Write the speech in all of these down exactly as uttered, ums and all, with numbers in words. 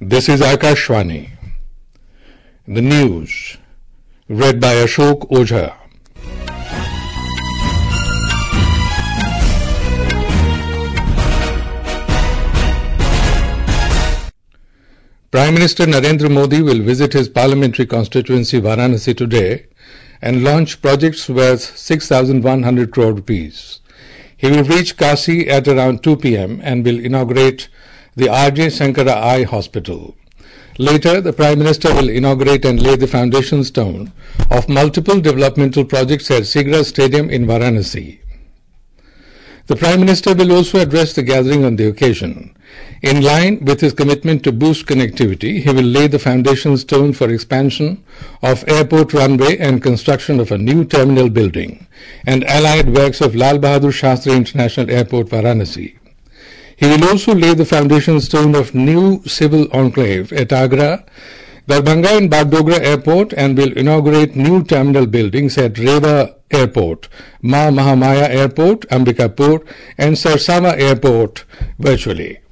This is Akashvani. The news, read by Ashok Ojha. Prime Minister Narendra Modi will visit his parliamentary constituency Varanasi today and launch projects worth six thousand one hundred crore rupees. He will reach Kasi at around two p m and will inaugurate the R J Sankara Eye Hospital. Later, the Prime Minister will inaugurate and lay the foundation stone of multiple developmental projects at Sigra Stadium in Varanasi. The Prime Minister will also address the gathering on the occasion. In line with his commitment to boost connectivity, he will lay the foundation stone for expansion of airport runway and construction of a new terminal building and allied works of Lal Bahadur Shastri International Airport, Varanasi. He will also lay the foundation stone of new civil enclave at Agra, Darbhanga and Bagdogra Airport and will inaugurate new terminal buildings at Rewa Airport, Ma Mahamaya Airport, Ambikapur and Sarsama Airport virtually.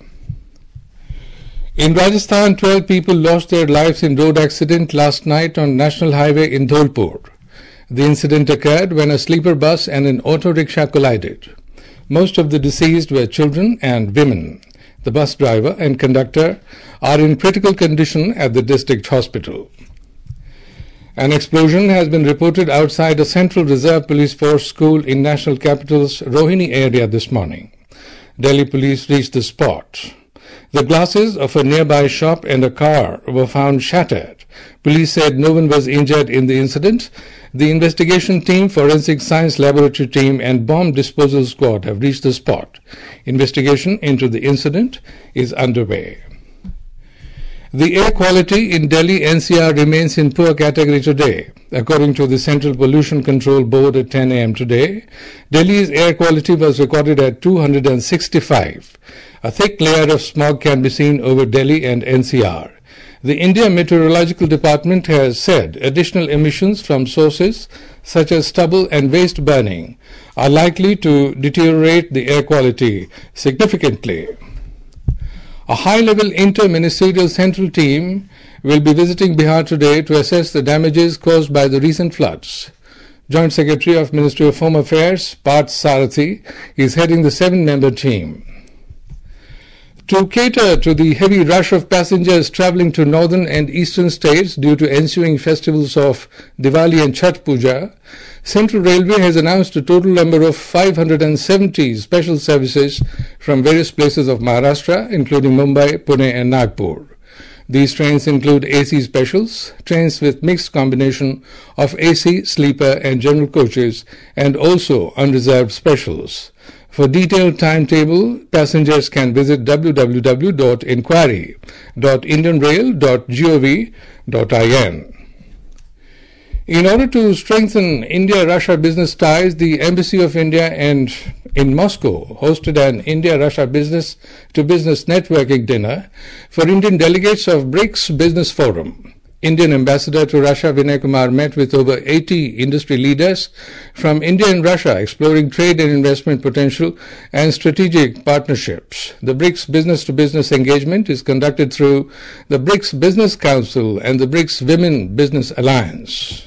In Rajasthan, twelve people lost their lives in road accident last night on National Highway in Dholpur. The incident occurred when a sleeper bus and an auto rickshaw collided. Most of the deceased were children and women. The bus driver and conductor are in critical condition at the district hospital. An explosion has been reported outside a Central Reserve Police Force school in National Capital's Rohini area this morning. Delhi police reached the spot. The glasses of a nearby shop and a car were found shattered. Police said no one was injured in the incident. The investigation team, forensic science laboratory team and bomb disposal squad have reached the spot. Investigation into the incident is underway. The air quality in Delhi N C R remains in poor category today. According to the Central Pollution Control Board at ten a m today, Delhi's air quality was recorded at two hundred sixty-five. A thick layer of smog can be seen over Delhi and N C R. The India Meteorological Department has said additional emissions from sources such as stubble and waste burning are likely to deteriorate the air quality significantly. A high-level inter-ministerial central team will be visiting Bihar today to assess the damages caused by the recent floods. Joint Secretary of Ministry of Home Affairs, Parth Sarathi, is heading the seven-member team. To cater to the heavy rush of passengers travelling to northern and eastern states due to ensuing festivals of Diwali and Chhath Puja, Central Railway has announced a total number of five hundred seventy special services from various places of Maharashtra, including Mumbai, Pune and Nagpur. These trains include A C specials, trains with mixed combination of A C, sleeper and general coaches, and also unreserved specials. For detailed timetable, passengers can visit w w w dot inquiry dot indian rail dot gov dot in. In order to strengthen India-Russia business ties, the Embassy of India and in Moscow hosted an India-Russia business-to-business networking dinner for Indian delegates of BRICS Business Forum. Indian Ambassador to Russia Vinay Kumar met with over eighty industry leaders from India and Russia exploring trade and investment potential and strategic partnerships. The BRICS business-to-business engagement is conducted through the BRICS Business Council and the BRICS Women Business Alliance.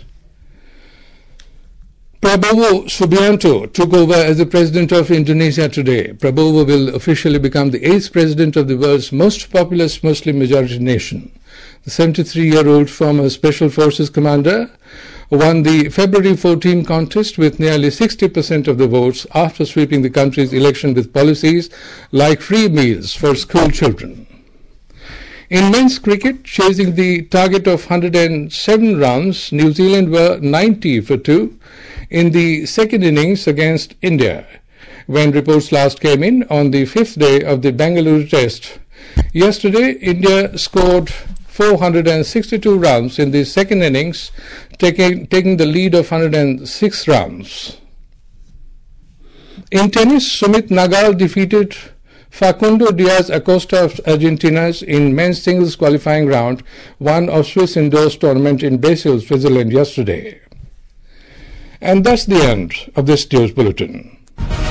Prabowo Subianto took over as the President of Indonesia today. Prabowo will officially become the eighth President of the world's most populous Muslim-majority nation. The seventy-three-year-old former Special Forces commander won the February fourteenth contest with nearly sixty percent of the votes after sweeping the country's election with policies like free meals for school children. In men's cricket, chasing the target of one hundred seven runs, New Zealand were ninety for two in the second innings against India, when reports last came in on the fifth day of the Bengaluru Test. Yesterday, India scored four hundred sixty-two runs in the second innings, taking, taking the lead of one hundred six runs. In tennis, Sumit Nagal defeated Facundo Diaz Acosta of Argentinas in men's singles qualifying round one of Swiss indoors tournament in Basel, Switzerland yesterday. And that's the end of this news bulletin.